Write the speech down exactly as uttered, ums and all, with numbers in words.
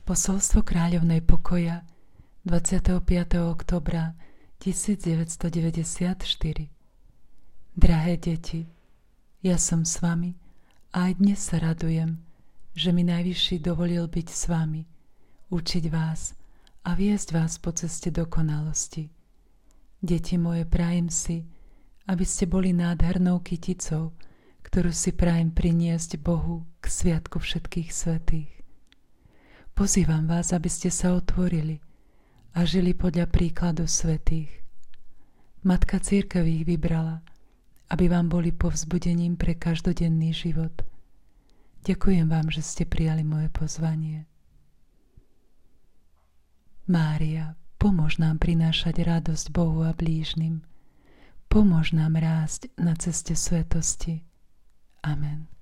Posolstvo kráľovnej pokoja dvadsiateho piateho októbra tisícdeväťstodeväťdesiatštyri. Drahé deti, ja som s vami a aj dnes sa radujem, že mi Najvyšší dovolil byť s vami, učiť vás a viesť vás po ceste dokonalosti. Deti moje, prajem si, aby ste boli nádhernou kyticou, ktorú si prajem priniesť Bohu k sviatku všetkých svätých. Pozývam vás, aby ste sa otvorili a žili podľa príkladu svätých. Matka Cirkev ich vybrala, aby vám boli povzbudením pre každodenný život. Ďakujem vám, že ste prijali moje pozvanie. Mária, pomôž nám prinášať radosť Bohu a blížnym. Pomôž nám rásť na ceste svetosti. Amen.